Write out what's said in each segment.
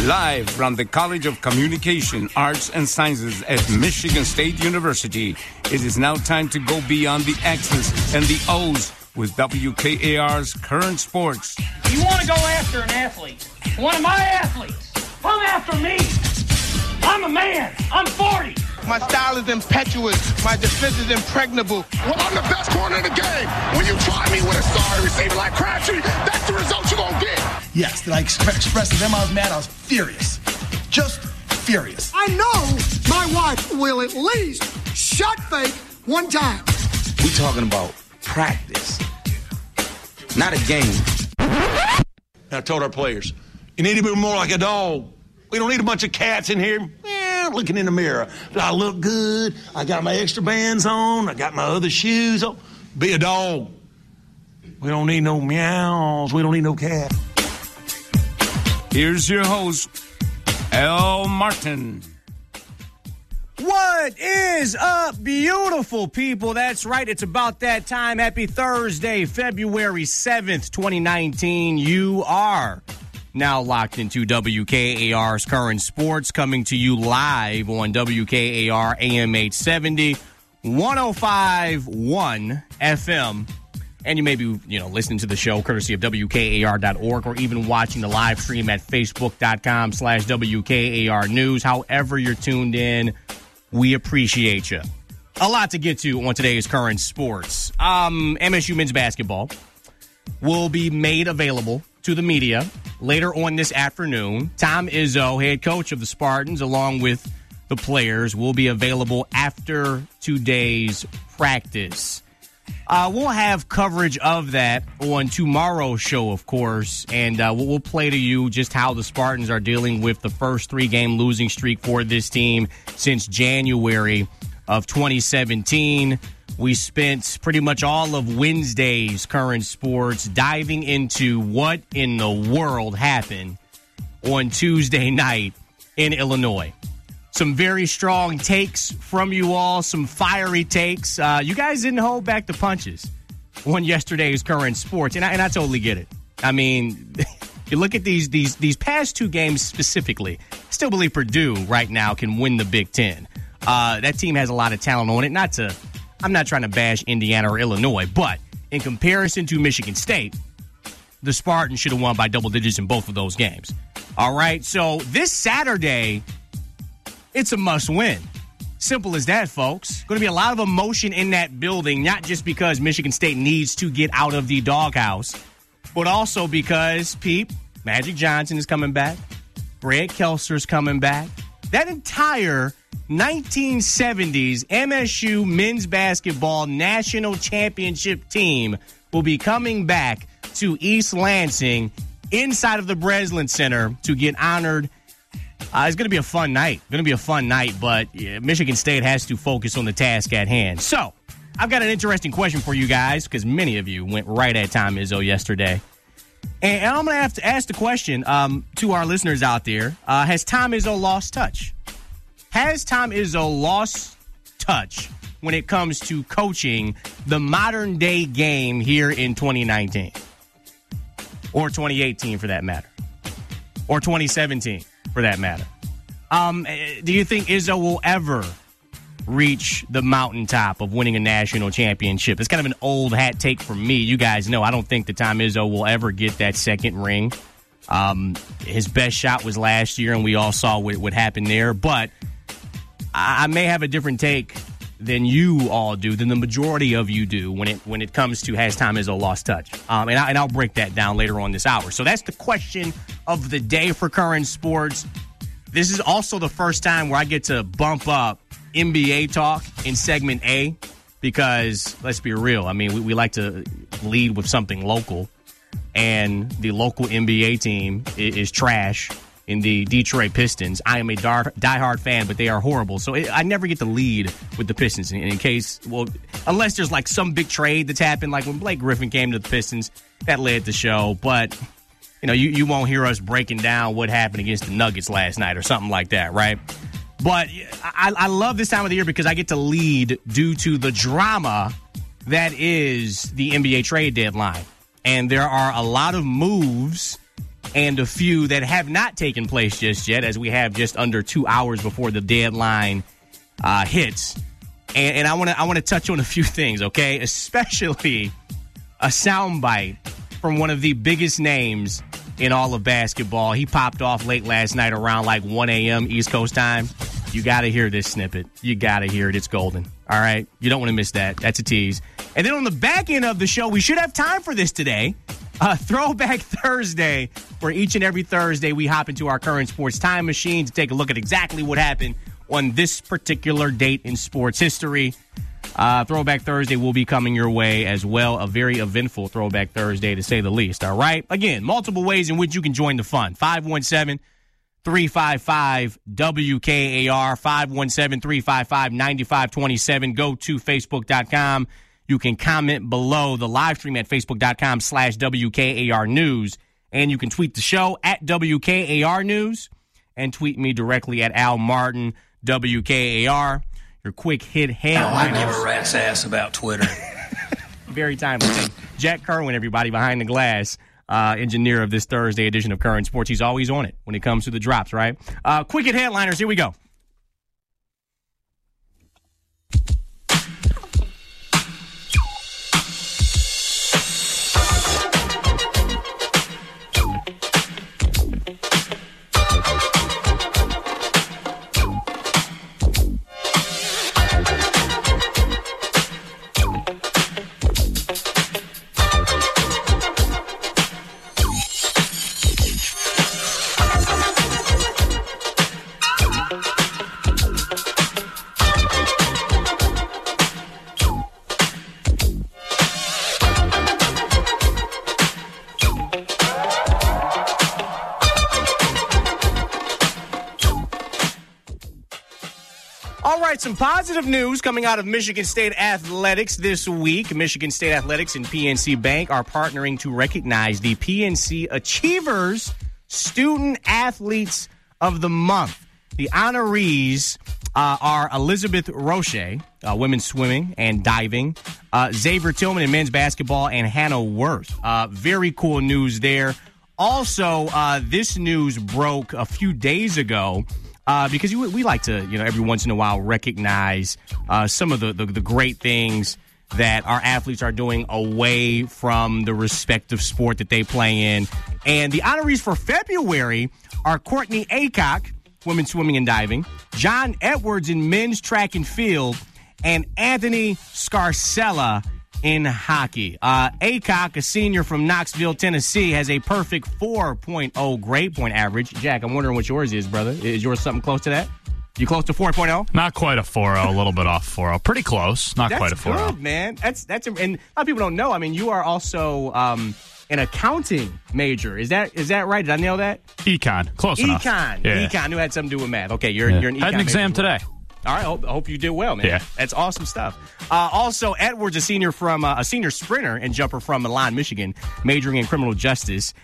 Live from the College of Communication, Arts, and Sciences at Michigan State University, it is now time to go beyond the X's and the O's with WKAR's Current Sports. You want to go after an athlete, one of my athletes, come after me. I'm a man. I'm 40. My style is impetuous. My defense is impregnable. Well, I'm the best corner in the game. When you try me with a star receiver like Crabtree, that's the result you're going to get. Yes, did I express to them I was mad? I was furious. Just furious. I know my wife will at least shot fake one time. We talking about practice, not a game. I told our players, you need to be more like a dog. We don't need a bunch of cats in here looking in the mirror. Do I look good? I got my extra bands on. I got my other shoes on. Be a dog. We don't need no meows. We don't need no cat. Here's your host, Al Martin. What is up, beautiful people? That's right. It's about that time. Happy Thursday, February 7th, 2019. You are now locked into WKAR's Current Sports, coming to you live on WKAR AM 870, 105.1 FM. And you may be, listening to the show courtesy of WKAR.org or even watching the live stream at Facebook.com/WKAR News. However you're tuned in, we appreciate you. A lot to get to on today's Current Sports. MSU men's basketball will be made available to the media later on this afternoon. Tom Izzo, head coach of the Spartans, along with the players, will be available after today's practice. We'll have coverage of that on tomorrow's show, of course, and we'll play to you just how the Spartans are dealing with the first three-game losing streak for this team since January of 2017. We spent pretty much all of Wednesday's Current Sports diving into what in the world happened on Tuesday night in Illinois. Some very strong takes from you all, some fiery takes. You guys didn't hold back the punches on yesterday's Current Sports, and I totally get it. I mean, you look at these past two games specifically, I still believe Purdue right now can win the Big Ten. That team has a lot of talent on it. I'm not trying to bash Indiana or Illinois, but in comparison to Michigan State, the Spartans should have won by double digits in both of those games. All right, so this Saturday, it's a must-win. Simple as that, folks. Going to be a lot of emotion in that building, not just because Michigan State needs to get out of the doghouse, but also because, Magic Johnson is coming back. Greg Kelser's coming back. That entire 1970s MSU men's basketball national championship team will be coming back to East Lansing inside of the Breslin Center to get honored. It's going to be a fun night. But Michigan State has to focus on the task at hand. So, I've got an interesting question for you guys because many of you went right at Tom Izzo yesterday. And I'm going to have to ask the question to our listeners out there. Has Tom Izzo lost touch? Has Tom Izzo lost touch when it comes to coaching the modern-day game here in 2019? Or 2018, for that matter. Or 2017, for that matter. Do you think Izzo will ever reach the mountaintop of winning a national championship? It's kind of an old hat take from me. You guys know I don't think that Tom Izzo will ever get that second ring. His best shot was last year, and we all saw what happened there. But I may have a different take than you all do, than the majority of you do when it comes to has Tom Izzo lost touch. And I'll break that down later on this hour. So that's the question of the day for Current Sports. This is also the first time where I get to bump up NBA talk in segment A because, let's be real, I mean, we like to lead with something local, and the local NBA team is trash in the Detroit Pistons. I am a diehard fan, but they are horrible. So I never get to lead with the Pistons in case, unless there's like some big trade that's happened, like when Blake Griffin came to the Pistons, that led the show. But, you won't hear us breaking down what happened against the Nuggets last night or something like that, right? But I love this time of the year because I get to lead due to the drama that is the NBA trade deadline. And there are a lot of moves and a few that have not taken place just yet, as we have just under 2 hours before the deadline hits. And I want to touch on a few things, okay? Especially a soundbite from one of the biggest names in all of basketball. He popped off late last night around like 1 a.m. East Coast time. You got to hear this snippet. You got to hear it. It's golden. All right? You don't want to miss that. That's a tease. And then on the back end of the show, we should have time for this today. Throwback Thursday, where each and every Thursday we hop into our current sports time machine to take a look at exactly what happened on this particular date in sports history. Throwback Thursday will be coming your way as well. A very eventful Throwback Thursday, to say the least. All right? Again, multiple ways in which you can join the fun. 517-355-WKAR, 517-355-9527. Go to Facebook.com. You can comment below the live stream at Facebook.com/WKAR News. And you can tweet the show at WKAR News and tweet me directly at Al Martin, WKAR. Your quick hit headline. I give a rat's ass about Twitter. Very timely. Jack Kerwin, everybody, behind the glass, engineer of this Thursday edition of Current Sports. He's always on it when it comes to the drops, right? Quick hit headliners. Here we go. Some positive news coming out of Michigan State Athletics this week. Michigan State Athletics and PNC Bank are partnering to recognize the PNC Achievers Student Athletes of the Month. The honorees are Elizabeth Roche, women's swimming and diving, Xavier Tillman in men's basketball, and Hannah Worth. Very cool news there. Also, this news broke a few days ago. Because we like to, every once in a while recognize some of the great things that our athletes are doing away from the respective sport that they play in. And the honorees for February are Courtney Aycock, women's swimming and diving, John Edwards in men's track and field, and Anthony Scarcella in hockey. Aycock, a senior from Knoxville, Tennessee, has a perfect 4.0 grade point average. Jack, I'm wondering what yours is, brother. Is yours something close to that? You close to 4.0? Not quite a 4.0, a little bit off 4.0. Pretty close, not quite a 4.0. That's good, man. That's and a lot of people don't know. I mean, you are also an accounting major. Is that right? Did I nail that? Econ, close enough. Econ. Knew had something to do with math. Okay, you're an econ. Had an exam today. All right, I hope you did well, man. Yeah. That's awesome stuff. Also, Edwards, a senior sprinter and jumper from Milan, Michigan, majoring in criminal justice.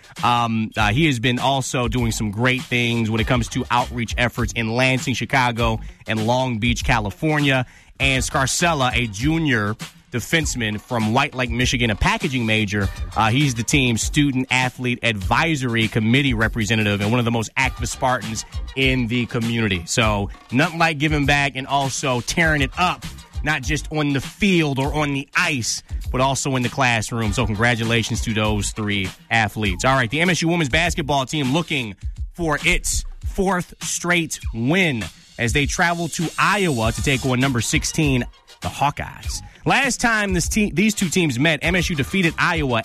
He has been also doing some great things when it comes to outreach efforts in Lansing, Chicago, and Long Beach, California. And Scarcella, a junior defenseman from White Lake, Michigan, a packaging major. He's the team's student athlete advisory committee representative and one of the most active Spartans in the community. So nothing like giving back and also tearing it up, not just on the field or on the ice, but also in the classroom. So congratulations to those three athletes. All right, the MSU women's basketball team looking for its fourth straight win as they travel to Iowa to take on number 16, the Hawkeyes. Last time these two teams met, MSU defeated Iowa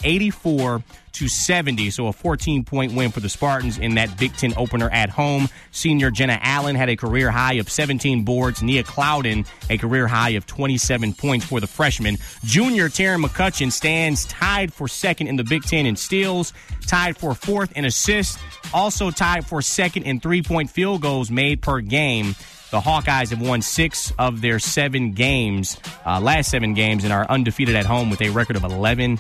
84-70, so a 14-point win for the Spartans in that Big Ten opener at home. Senior Jenna Allen had a career high of 17 boards. Nia Clouden, a career high of 27 points for the freshman. Junior Taryn McCutcheon stands tied for second in the Big Ten in steals, tied for fourth in assists, also tied for second in three-point field goals made per game. The Hawkeyes have won 6 of their 7 games, last 7 games, and are undefeated at home with a record of 11-0.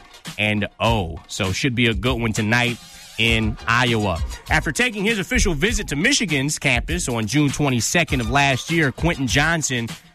So should be a good one tonight in Iowa. After taking his official visit to Michigan's campus on June 22nd of last year, Quentin Johnson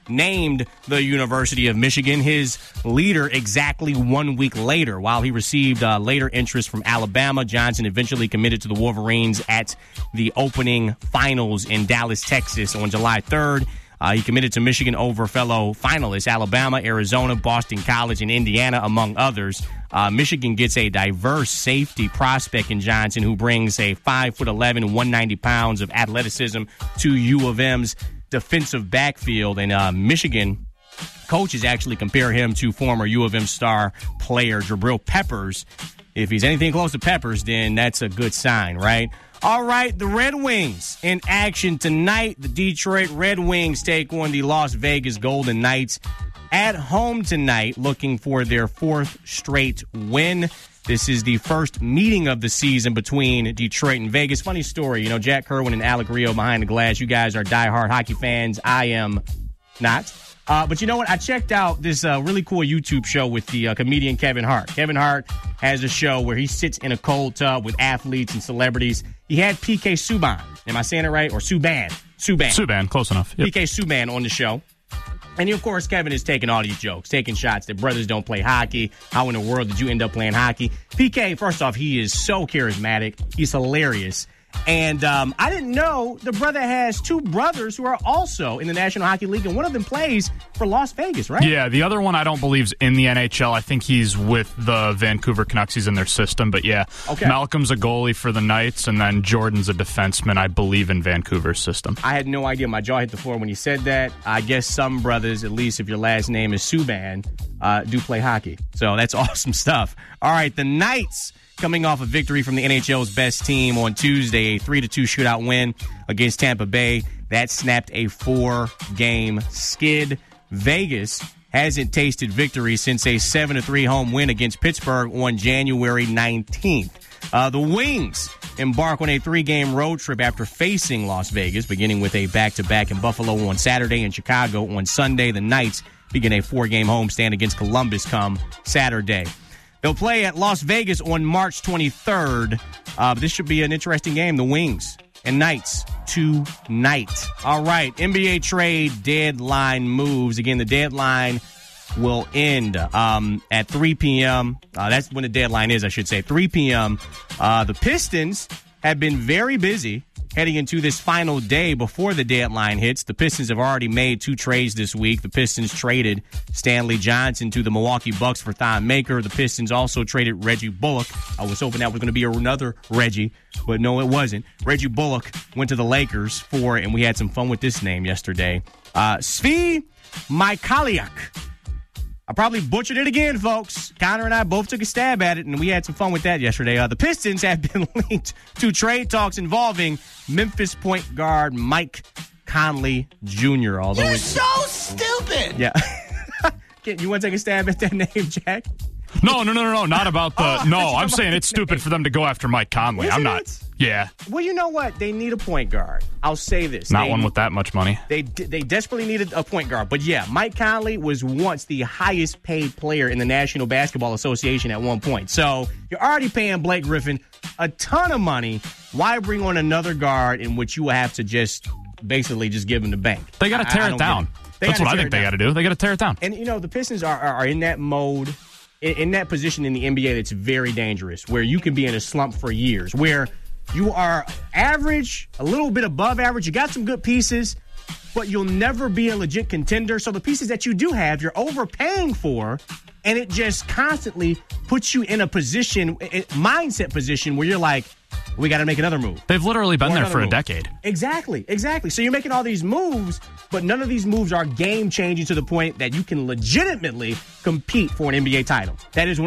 named the University of Michigan his leader exactly 1 week later. While he received later interest from Alabama, Johnson eventually committed to the Wolverines at the opening finals in Dallas, Texas on July 3rd. He committed to Michigan over fellow finalists Alabama, Arizona, Boston College, and Indiana, among others. Michigan gets a diverse safety prospect in Johnson who brings a 5'11", 190 pounds of athleticism to U of M's defensive backfield. And Michigan coaches actually compare him to former U of M star player Jabril Peppers. If he's anything close to Peppers, then that's a good sign, right? All right, the Red Wings in action tonight. The Detroit Red Wings take on the Las Vegas Golden Knights at home tonight, looking for their 4th straight win. This is the first meeting of the season between Detroit and Vegas. Funny story, Jack Kerwin and Alec Rio behind the glass. You guys are diehard hockey fans. I am not. But you know what? I checked out this really cool YouTube show with the comedian Kevin Hart. Kevin Hart has a show where he sits in a cold tub with athletes and celebrities. He had PK Subban. Am I saying it right? Or Subban? Subban, close enough. Yep. PK Subban on the show. And, of course, Kevin is taking all these jokes, taking shots that brothers don't play hockey. How in the world did you end up playing hockey? PK, first off, he is so charismatic. He's hilarious. And I didn't know the brother has 2 brothers who are also in the National Hockey League, and one of them plays for Las Vegas, right? Yeah, the other one I don't believe is in the NHL. I think he's with the Vancouver Canucks. He's in their system. But, yeah, okay. Malcolm's a goalie for the Knights, and then Jordan's a defenseman, I believe, in Vancouver's system. I had no idea. My jaw hit the floor when you said that. I guess some brothers, at least if your last name is Subban, do play hockey. So that's awesome stuff. All right, the Knights coming off a victory from the NHL's best team on Tuesday, a 3-2 shootout win against Tampa Bay. That snapped a 4-game skid. Vegas hasn't tasted victory since a 7-3 home win against Pittsburgh on January 19th. The Wings embark on a 3-game road trip after facing Las Vegas, beginning with a back-to-back in Buffalo on Saturday and Chicago on Sunday. The Knights begin a 4-game homestand against Columbus come Saturday. They'll play at Las Vegas on March 23rd. This should be an interesting game. The Wings and Knights tonight. All right, NBA trade deadline moves. Again, the deadline will end at 3 p.m. That's when the deadline is, I should say, 3 p.m. The Pistons have been very busy heading into this final day before the deadline hits. The Pistons have already made 2 trades this week. The Pistons traded Stanley Johnson to the Milwaukee Bucks for Thon Maker. The Pistons also traded Reggie Bullock. I was hoping that was going to be another Reggie, but no, it wasn't. Reggie Bullock went to the Lakers and we had some fun with this name yesterday, Svi Mykhailiuk. I probably butchered it again, folks. Connor and I both took a stab at it, and we had some fun with that yesterday. The Pistons have been linked to trade talks involving Memphis point guard Mike Conley Jr. Although You're so stupid. Yeah. You want to take a stab at that name, Jack? No, not about the... No, I'm saying it's stupid for them to go after Mike Conley. Isn't I'm not... it? Yeah. Well, you know what? They need a point guard. I'll say this. Not one with that much money. They desperately needed a point guard. But, yeah, Mike Conley was once the highest paid player in the National Basketball Association at one point. So you're already paying Blake Griffin a ton of money. Why bring on another guard in which you will have to just basically just give him the bank? They got to tear it down. That's what I think they got to do. They got to tear it down. And, the Pistons are in that mode, in that position in the NBA that's very dangerous, where you can be in a slump for years, where you are average, a little bit above average. You got some good pieces, but you'll never be a legit contender. So the pieces that you do have, you're overpaying for, and it just constantly puts you in a position, mindset position, where you're like, we got to make another move. They've literally been there for a decade. Exactly. So you're making all these moves, but none of these moves are game-changing to the point that you can legitimately compete for an NBA title. That is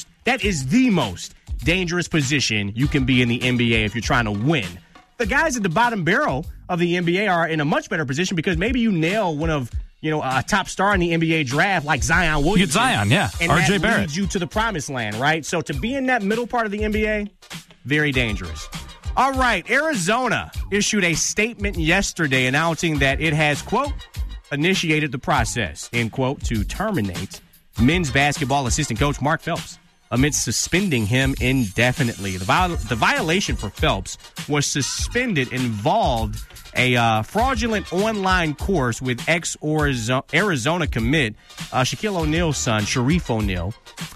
the most dangerous position you can be in the NBA if you're trying to win. The guys at the bottom barrel of the NBA are in a much better position because maybe you nail one of, a top star in the NBA draft like Zion Williamson. You get Zion, yeah. And RJ that Barrett leads you to the promised land, right? So to be in that middle part of the NBA, very dangerous. All right, Arizona issued a statement yesterday announcing that it has, quote, initiated the process, end quote, to terminate men's basketball assistant coach Mark Phelps. amidst suspending him indefinitely. The violation for Phelps was suspended involved a fraudulent online course with ex-Arizona commit Shaquille O'Neal's son, Sharif O'Neal.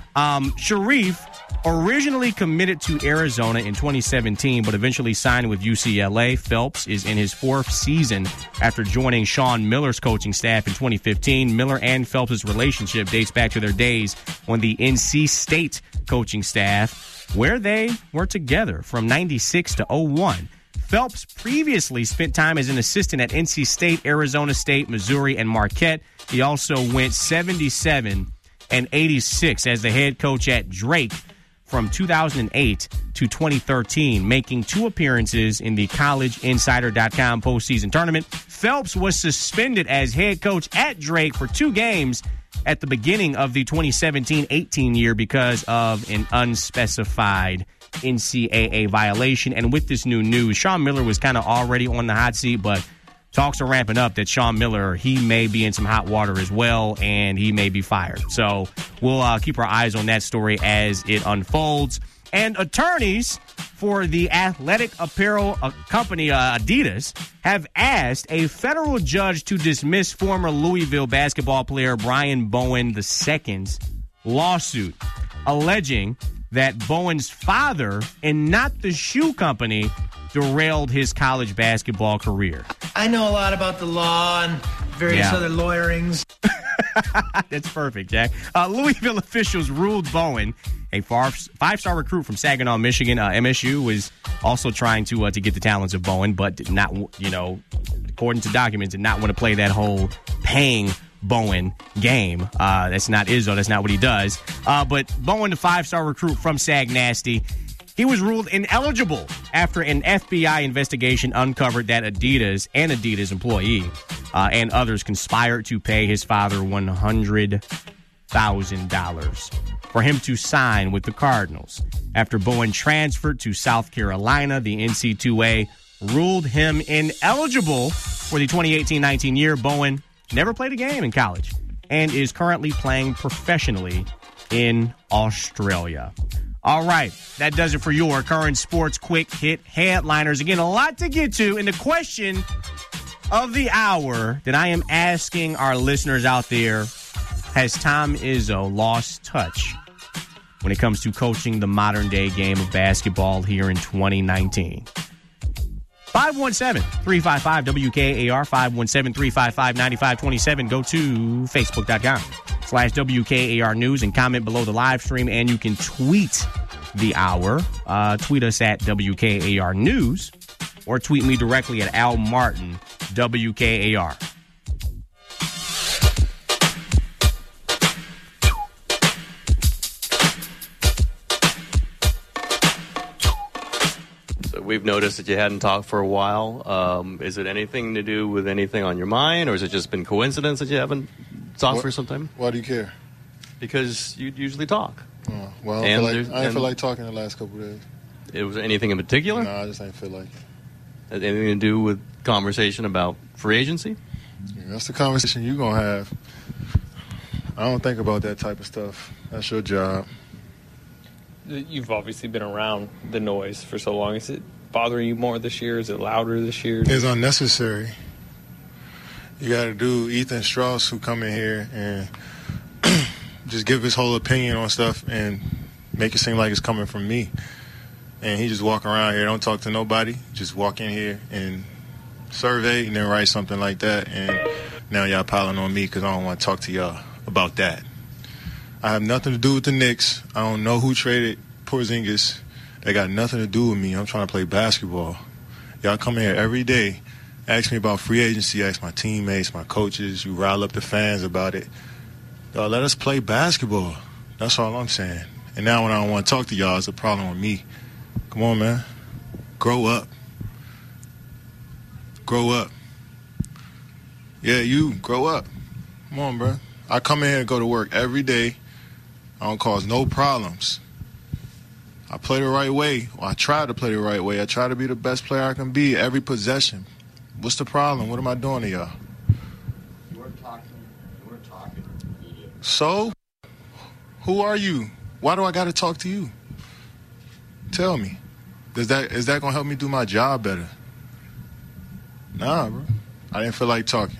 Sharif originally committed to Arizona in 2017, but eventually signed with UCLA. Phelps is in his 4th season after joining Sean Miller's coaching staff in 2015. Miller and Phelps' relationship dates back to their days on the NC State coaching staff, where they were together from 96 to 01. Phelps previously spent time as an assistant at NC State, Arizona State, Missouri, and Marquette. He also went 77 and 86 as the head coach at Drake from 2008 to 2013, making 2 appearances in the CollegeInsider.com postseason tournament. Phelps was suspended as head coach at Drake for 2 games at the beginning of the 2017-18 year because of an unspecified NCAA violation. And with this new news, Sean Miller was kind of already on the hot seat, but talks are ramping up that Sean Miller, he may be in some hot water as well, and he may be fired. So we'll keep our eyes on that story as it unfolds. And attorneys for the athletic apparel company Adidas have asked a federal judge to dismiss former Louisville basketball player Brian Bowen II's lawsuit, alleging that Bowen's father and not the shoe company derailed his college basketball career. I know a lot about the law and various other lawyerings. That's perfect, Jack. Louisville officials ruled Bowen, a 5-star recruit from Saginaw, Michigan. MSU was also trying to get the talents of Bowen, but did not, according to documents, did not want to play that whole paying Bowen game. That's not Izzo. That's not what he does. But Bowen, the 5-star recruit from Sag Nasty, he was ruled ineligible after an FBI investigation uncovered that Adidas, an Adidas employee, and others conspired to pay his father $100,000 for him to sign with the Cardinals. After Bowen transferred to South Carolina, the NC2A ruled him ineligible for the 2018-19 year. Bowen never played a game in college and is currently playing professionally in Australia. All right, that does it for your current sports quick hit headliners. Again, a lot to get to, and the question of the hour that I am asking our listeners out there: has Tom Izzo lost touch when it comes to coaching the modern-day game of basketball here in 2019? 517-355-WKAR, 517-355-9527. Go to Facebook.com/WKAR News and comment below the live stream, and you can tweet the hour. Tweet us at WKAR News, or tweet me directly at Al Martin, WKAR. We've noticed that you hadn't talked for a while. Is it anything to do with anything on your mind, or has it just been coincidence that you haven't talked for some time? Why do you care? Because you usually talk. Well, I didn't feel like talking the last couple of days. It was anything in particular? No, I just didn't feel like it. Has anything to do with conversation about free agency? Yeah, that's the conversation you're going to have. I don't think about that type of stuff. That's your job. You've obviously been around the noise for so long. Is it bothering you more this year? Is it louder this year? It's unnecessary. You got to do Ethan Strauss, who come in here and just give his whole opinion on stuff and make it seem like it's coming from me. And he just walk around here, don't talk to nobody, just walk in here and survey and then write something like that. And now y'all piling on me because I don't want to talk to y'all about that. I have nothing to do with the Knicks. I don't know who traded Porzingis. They got nothing to do with me. I'm trying to play basketball. Y'all come here every day, ask me about free agency, ask my teammates, my coaches. You rile up the fans about it. Y'all, let us play basketball. That's all I'm saying. And now when I don't want to talk to y'all, it's a problem with me. Come on, man. Grow up. Grow up. Yeah, you, grow up. Come on, bro. I come in here and go to work every day. I don't cause no problems. I play the right way. Well, I try to play the right way. I try to be the best player I can be every possession. What's the problem? What am I doing to y'all? You weren't talking. So? Who are you? Why do I got to talk to you? Tell me. Is that going to help me do my job better? Nah, bro. I didn't feel like talking.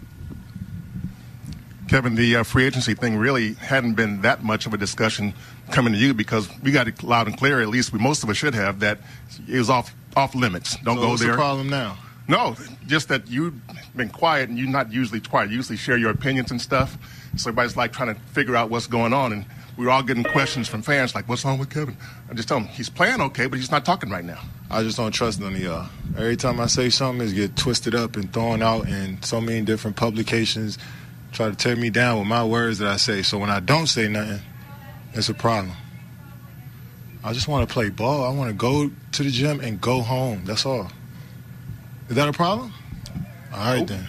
Kevin, the free agency thing really hadn't been that much of a discussion coming to you because we got it loud and clear, at least most of us should have, that it was off limits. Don't go there. What's the problem now? No, just that you've been quiet, and you're not usually quiet. You usually share your opinions and stuff. So everybody's like trying to figure out what's going on, and we're all getting questions from fans like, what's wrong with Kevin? I just tell them he's playing okay, but he's not talking right now. I just don't trust none of y'all. Every time I say something, it's get twisted up and thrown out in so many different publications, try to tear me down with my words that I say. So when I don't say nothing, it's a problem. I just want to play ball. I want to go to the gym and go home. That's all. Is that a problem? All right, then.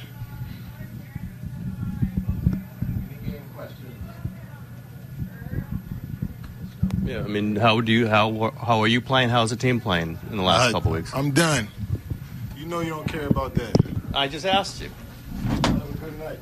Yeah, I mean, how are you playing? How's the team playing in the last couple weeks? I'm done. You know you don't care about that. I just asked you. Have a good night.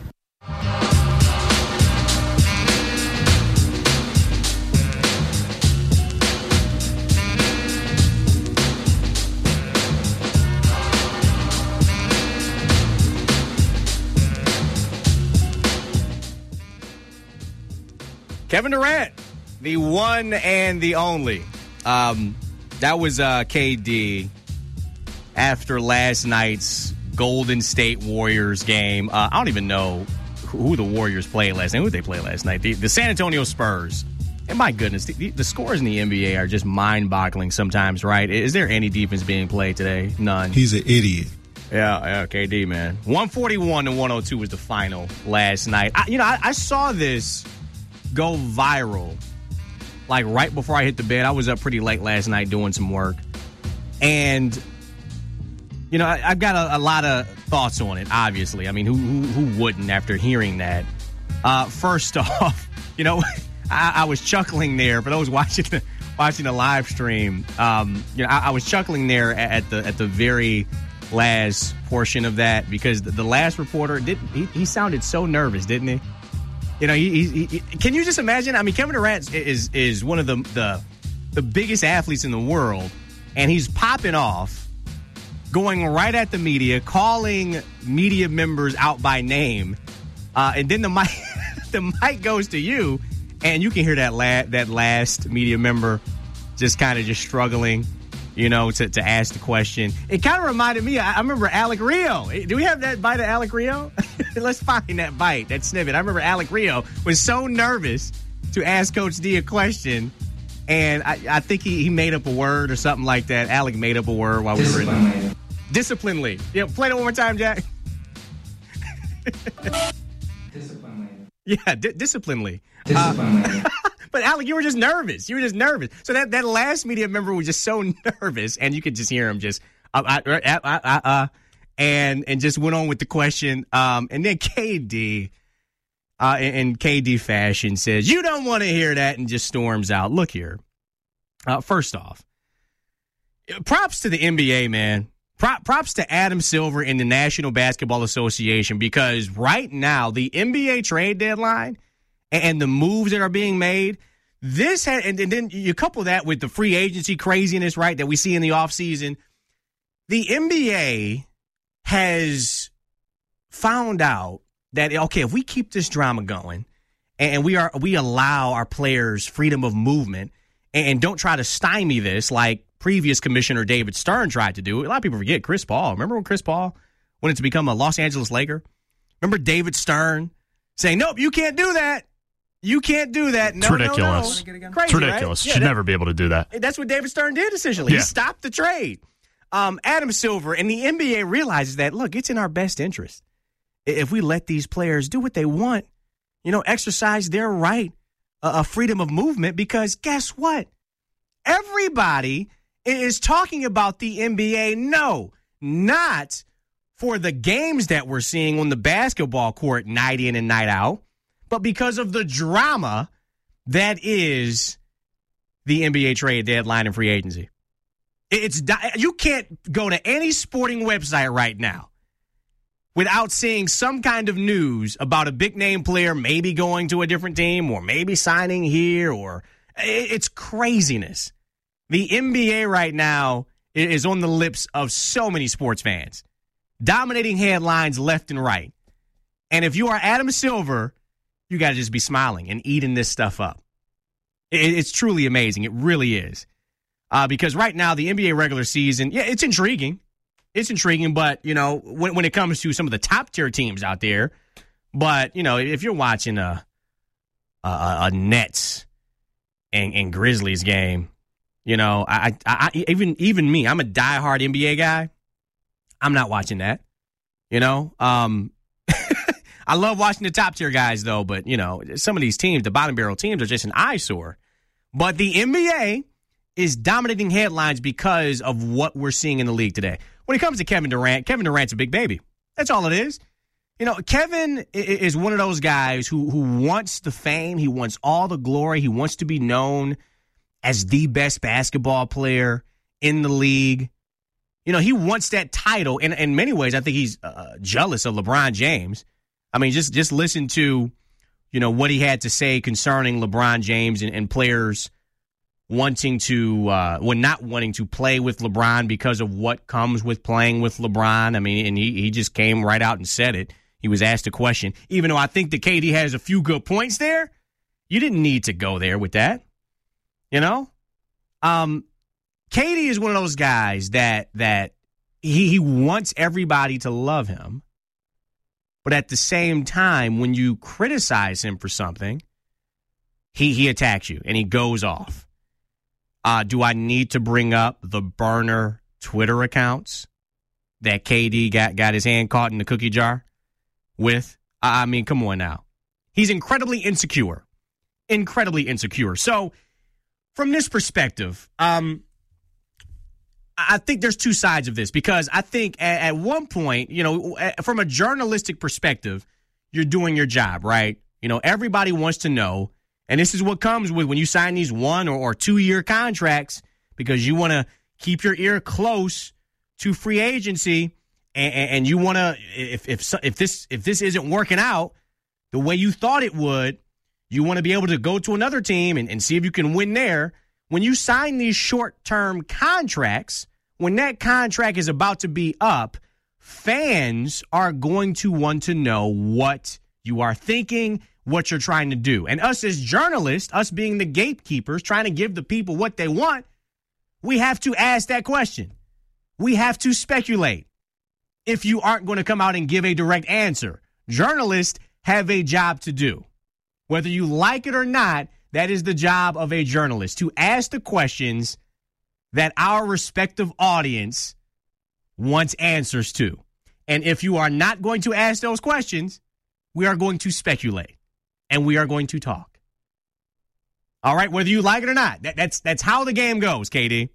Kevin Durant, the one and the only. That was KD after last night's Golden State Warriors game. I don't even know who the Warriors played last night. Who did they play last night? The San Antonio Spurs. And my goodness, the scores in the NBA are just mind-boggling sometimes, right? Is there any defense being played today? None. He's an idiot. Yeah, KD, man. 141-102 was the final last night. I saw this go viral like right before I hit the bed. I was up pretty late last night doing some work, and I've got a lot of thoughts on it. Obviously, I mean, who wouldn't after hearing that? First off, I was chuckling there for those watching the live stream. I was chuckling there at the very last portion of that because the last reporter he sounded so nervous, didn't he? He can you just imagine? I mean, Kevin Durant is one of the biggest athletes in the world, and he's popping off, going right at the media, calling media members out by name, and then the mic goes to you, and you can hear that last media member just kind of just struggling, to ask the question. It kind of reminded me. I remember Alec Rio. Do we have that bite of Alec Rio? Let's find that bite, that snippet. I remember Alec Rio was so nervous to ask Coach D a question, and I think he made up a word or something like that. Alec made up a word while we were in disciplinely. Yeah, play that one more time, Jack. Disciplinely. Yeah, disciplinely. Disciplinely. But, Alec, you were just nervous. So that last media member was just so nervous, and you could just hear him just, and just went on with the question. And then KD, in KD fashion, says, you don't want to hear that, and just storms out. Look here. First off, props to the NBA, man. Props to Adam Silver and the National Basketball Association, because right now, the NBA trade deadline and the moves that are being made, and then you couple that with the free agency craziness, right, that we see in the offseason. The NBA has found out that, okay, if we keep this drama going and we allow our players freedom of movement and don't try to stymie this like previous Commissioner David Stern tried to do. A lot of people forget Chris Paul. Remember when Chris Paul wanted to become a Los Angeles Laker? Remember David Stern saying, nope, you can't do that. You can't do that. No, it's ridiculous. No. Crazy, it's ridiculous. Right? Should never be able to do that. That's what David Stern did, essentially. Yeah. He stopped the trade. Adam Silver and the NBA realizes that, look, it's in our best interest if we let these players do what they want, exercise their right of freedom of movement, because guess what? Everybody is talking about the NBA. No, not for the games that we're seeing on the basketball court night in and night out, but because of the drama that is the NBA trade deadline and free agency. You can't go to any sporting website right now without seeing some kind of news about a big-name player maybe going to a different team or maybe signing here or It's craziness. The NBA right now is on the lips of so many sports fans, dominating headlines left and right. And if you are Adam Silver, you got to just be smiling and eating this stuff up. It's truly amazing. It really is. Because right now, the NBA regular season, yeah, it's intriguing. It's intriguing, but, you know, when it comes to some of the top-tier teams out there, but, you know, if you're watching a Nets and Grizzlies game, you know, I even me, I'm a diehard NBA guy. I'm not watching that, you know. I love watching the top-tier guys, though, but, you know, some of these teams, the bottom-barrel teams, are just an eyesore. But the NBA is dominating headlines because of what we're seeing in the league today. When it comes to Kevin Durant's a big baby. That's all it is. You know, Kevin is one of those guys who wants the fame. He wants all the glory. He wants to be known as the best basketball player in the league. You know, he wants that title. And in many ways, I think he's jealous of LeBron James. I mean, just listen to, you know, what he had to say concerning LeBron James and players wanting to, not wanting to play with LeBron because of what comes with playing with LeBron. I mean, and he just came right out and said it. He was asked a question. Even though I think that KD has a few good points there, you didn't need to go there with that. You know? KD is one of those guys that he wants everybody to love him. But at the same time, when you criticize him for something, he attacks you and he goes off. Do I need to bring up the burner Twitter accounts that KD got his hand caught in the cookie jar with? I mean, come on now. He's incredibly insecure. Incredibly insecure. So, from this perspective, I think there's two sides of this, because I think at one point, you know, from a journalistic perspective, you're doing your job, right? You know, everybody wants to know, and this is what comes with when you sign these 1 or 2 year contracts, because you want to keep your ear close to free agency, and you want to, if this isn't working out the way you thought it would, you want to be able to go to another team and see if you can win there. When you sign these short-term contracts, when that contract is about to be up, fans are going to want to know what you are thinking, what you're trying to do. And us as journalists, us being the gatekeepers, trying to give the people what they want, we have to ask that question. We have to speculate if you aren't going to come out and give a direct answer. Journalists have a job to do. Whether you like it or not, that is the job of a journalist, to ask the questions that our respective audience wants answers to. And if you are not going to ask those questions, we are going to speculate and we are going to talk. All right, whether you like it or not. That's how the game goes, KD.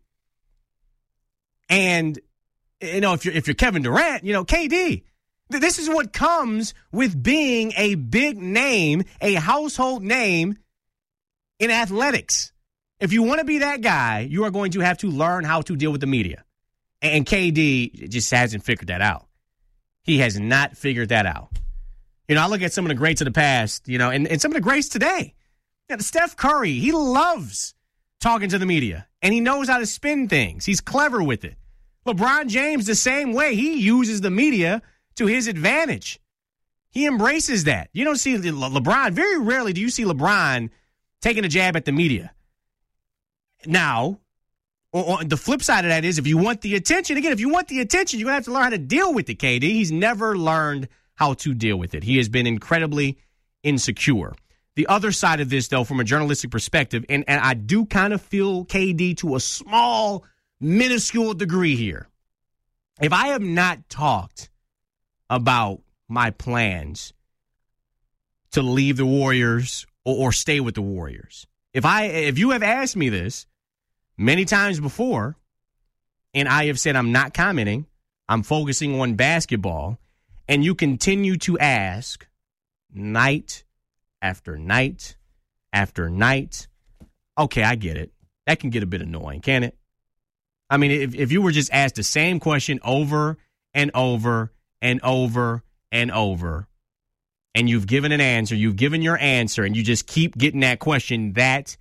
And, you know, if you're Kevin Durant, you know, KD, this is what comes with being a big name, a household name in athletics. If you want to be that guy, you are going to have to learn how to deal with the media. And KD just hasn't figured that out. He has not figured that out. You know, I look at some of the greats of the past, you know, and some of the greats today. You know, Steph Curry, he loves talking to the media, and he knows how to spin things. He's clever with it. LeBron James, the same way. He uses the media to his advantage. He embraces that. You don't see LeBron, very rarely do you see LeBron taking a jab at the media. Now, on the flip side of that is, if you want the attention, again, if you want the attention, you're going to have to learn how to deal with it, KD. He's never learned how to deal with it. He has been incredibly insecure. The other side of this, though, from a journalistic perspective, and I do kind of feel KD to a small, minuscule degree here. If I have not talked about my plans to leave the Warriors or stay with the Warriors, if you have asked me this many times before, and I have said I'm not commenting, I'm focusing on basketball, and you continue to ask night after night after night, okay, I get it. That can get a bit annoying, can it? I mean, if you were just asked the same question over and over and over and over, and you've given an answer, you've given your answer, and you just keep getting that question, that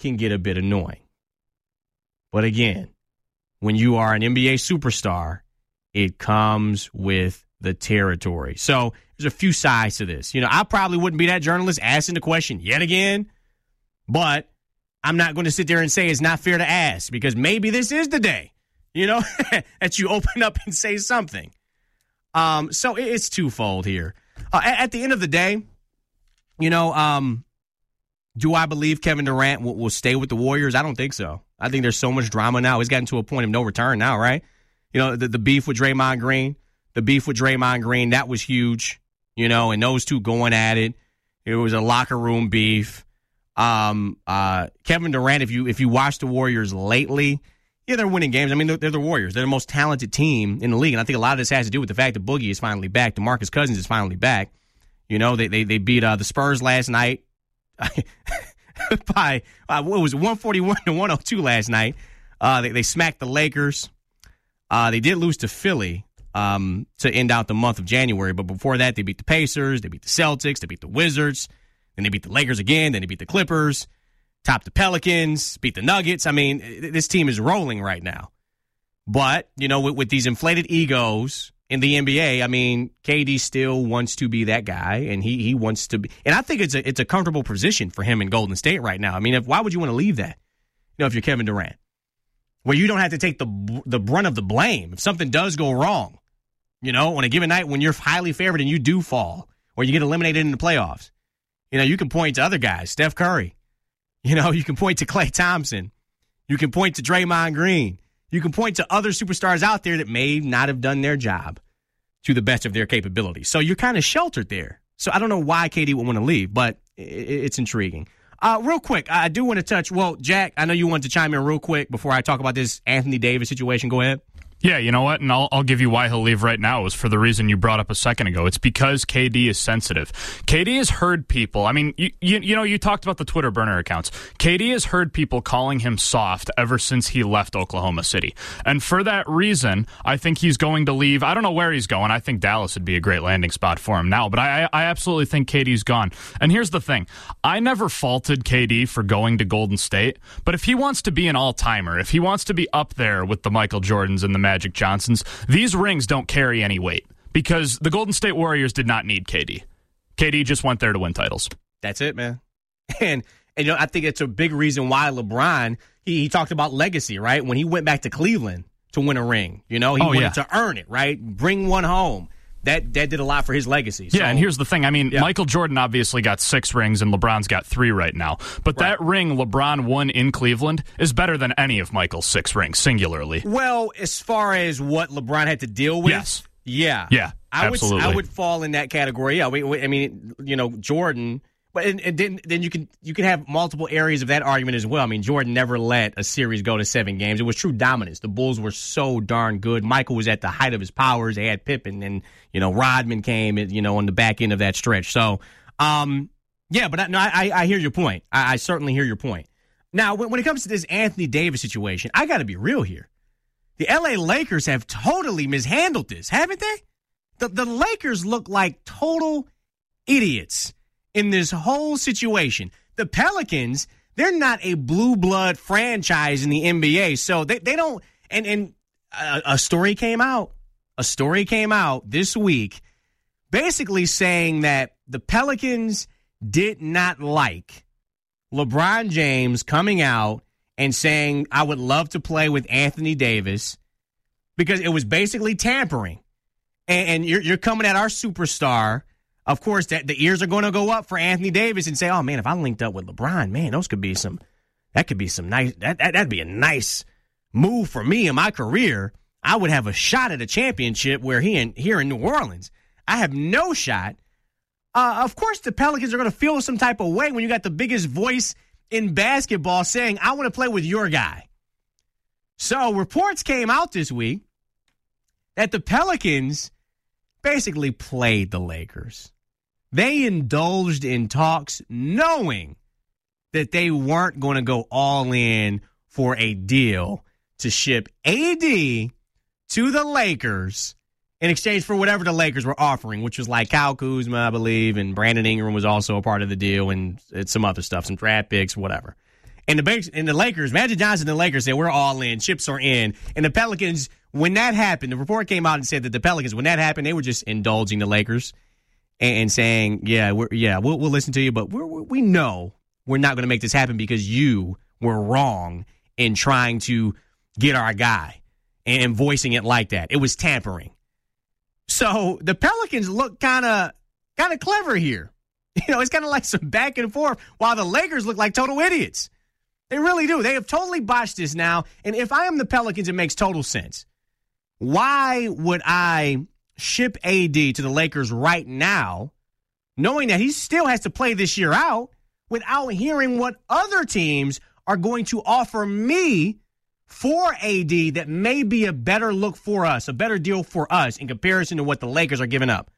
can get a bit annoying. But again, when you are an NBA superstar, it comes with the territory. So there's a few sides to this. I probably wouldn't be that journalist asking the question yet again, but I'm not going to sit there and say it's not fair to ask, because maybe this is the day, that you open up and say something. So it's twofold here. At the end of the day, do I believe Kevin Durant will stay with the Warriors? I don't think so. I think there's so much drama now. It's gotten to a point of no return now, right? The beef with Draymond Green. That was huge, and those two going at it. It was a locker room beef. Kevin Durant, if you watch the Warriors lately, yeah, they're winning games. I mean, they're the Warriors. They're the most talented team in the league, and I think a lot of this has to do with the fact that Boogie is finally back. DeMarcus Cousins is finally back. They beat the Spurs last night by what was it, 141-102 last night. They smacked the Lakers. They did lose to Philly to end out the month of January, but before that, they beat the Pacers, they beat the Celtics, they beat the Wizards, then they beat the Lakers again, then they beat the Clippers, topped the Pelicans, beat the Nuggets. I mean, this team is rolling right now. But, with these inflated egos in the NBA, I mean, KD still wants to be that guy, and he wants to be. And I think it's a comfortable position for him in Golden State right now. I mean, why would you want to leave that? If you're Kevin Durant, where you don't have to take the brunt of the blame if something does go wrong. On a given night when you're highly favored and you do fall, or you get eliminated in the playoffs, you can point to other guys, Steph Curry. You can point to Klay Thompson. You can point to Draymond Green. You can point to other superstars out there that may not have done their job to the best of their capabilities. So you're kind of sheltered there. So I don't know why KD would want to leave, but it's intriguing. Real quick, I do want to touch, Jack, I know you wanted to chime in real quick before I talk about this Anthony Davis situation. Go ahead. Yeah, you know what? And I'll give you why he'll leave right now is for the reason you brought up a second ago. It's because KD is sensitive. KD has heard people. I mean, you talked about the Twitter burner accounts. KD has heard people calling him soft ever since he left Oklahoma City. And for that reason, I think he's going to leave. I don't know where he's going. I think Dallas would be a great landing spot for him now. But I absolutely think KD's gone. And here's the thing. I never faulted KD for going to Golden State. But if he wants to be an all-timer, if he wants to be up there with the Michael Jordans and the Magic Johnsons, these rings don't carry any weight because the Golden State Warriors did not need KD. KD just went there to win titles. That's it, man. And I think it's a big reason why LeBron, he talked about legacy, right? When he went back to Cleveland to win a ring, he wanted to earn it, right? Bring one home. That did a lot for his legacy. So, yeah, and here's the thing. I mean, Michael Jordan obviously got 6 rings, and LeBron's got 3 right now. But that ring LeBron won in Cleveland is better than any of Michael's 6 rings, singularly. Well, as far as what LeBron had to deal with, yes. Yeah, absolutely. I would fall in that category. Yeah, I mean, Jordan. But and then you can have multiple areas of that argument as well. I mean, Jordan never let a series go to 7 games. It was true dominance. The Bulls were so darn good. Michael was at the height of his powers. They had Pippen, and Rodman came, on the back end of that stretch. So, but I hear your point. I certainly hear your point. Now, when it comes to this Anthony Davis situation, I got to be real here. The LA Lakers have totally mishandled this, haven't they? The Lakers look like total idiots in this whole situation. The Pelicans, they're not a blue blood franchise in the NBA, so they don't. And a story came out this week, basically saying that the Pelicans did not like LeBron James coming out and saying, I would love to play with Anthony Davis, because it was basically tampering. And you're coming at our superstar. Of course, the ears are going to go up for Anthony Davis and say, "Oh man, if I linked up with LeBron, man, that'd be a nice move for me in my career. I would have a shot at a championship here in New Orleans. I have no shot." Of course, the Pelicans are going to feel some type of way when you got the biggest voice in basketball saying, "I want to play with your guy." So reports came out this week that the Pelicans basically played the Lakers. They indulged in talks knowing that they weren't going to go all in for a deal to ship AD to the Lakers in exchange for whatever the Lakers were offering, which was like Kyle Kuzma, I believe, and Brandon Ingram was also a part of the deal, and some other stuff, some draft picks, whatever. And the Lakers, Magic Johnson and the Lakers said, we're all in, chips are in. And the Pelicans, when that happened, the report came out and said that the Pelicans, when that happened, they were just indulging the Lakers and saying, we'll listen to you, but we know we're not going to make this happen because you were wrong in trying to get our guy and voicing it like that. It was tampering. So the Pelicans look kind of clever here. It's kind of like some back and forth while the Lakers look like total idiots. They really do. They have totally botched this now. And if I am the Pelicans, it makes total sense. Why would I ship AD to the Lakers right now, knowing that he still has to play this year out, without hearing what other teams are going to offer me for AD that may be a better look for us, a better deal for us in comparison to what the Lakers are giving up?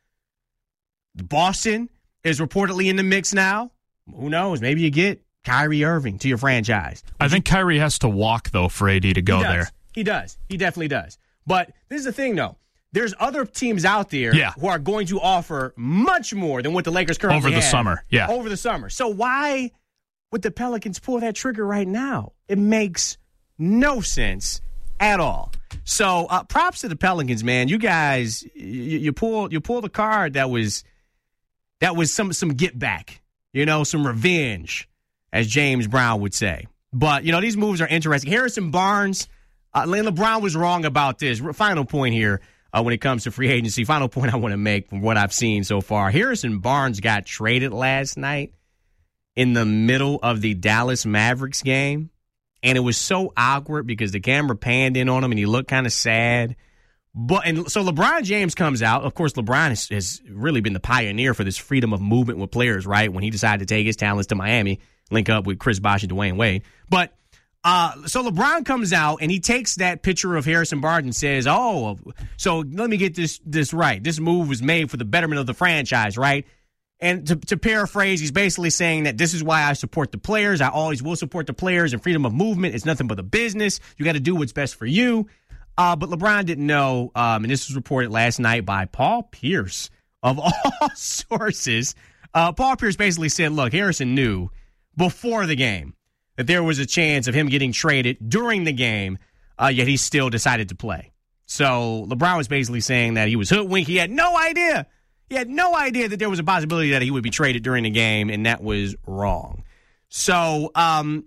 Boston is reportedly in the mix now. Who knows? Maybe you get Kyrie Irving to your franchise. I think Kyrie has to walk, though, for AD to go there. He does. He definitely does. But this is the thing, though. There's other teams out there who are going to offer much more than what the Lakers currently have. Over the summer, yeah. Over the summer. So why would the Pelicans pull that trigger right now? It makes no sense at all. So props to the Pelicans, man. You guys, you pull the card that was some get back, some revenge, as James Brown would say. But, these moves are interesting. Harrison Barnes, LeBron was wrong about this. Final point here when it comes to free agency. Final point I want to make from what I've seen so far. Harrison Barnes got traded last night in the middle of the Dallas Mavericks game. And it was so awkward because the camera panned in on him and he looked kind of sad. So LeBron James comes out. Of course, LeBron has really been the pioneer for this freedom of movement with players, right? When he decided to take his talents to Miami, link up with Chris Bosh and Dwayne Wade. But so LeBron comes out and he takes that picture of Harrison Barnes and says, so let me get this right. This move was made for the betterment of the franchise, right? And to paraphrase, he's basically saying that this is why I support the players. I always will support the players, and freedom of movement is nothing but a business. You got to do what's best for you. But LeBron didn't know, and this was reported last night by Paul Pierce, of all sources. Paul Pierce basically said, look, Harrison knew before the game that there was a chance of him getting traded during the game, yet he still decided to play. So LeBron was basically saying that he was hoodwinked. He had no idea. He had no idea that there was a possibility that he would be traded during the game, and that was wrong. So, some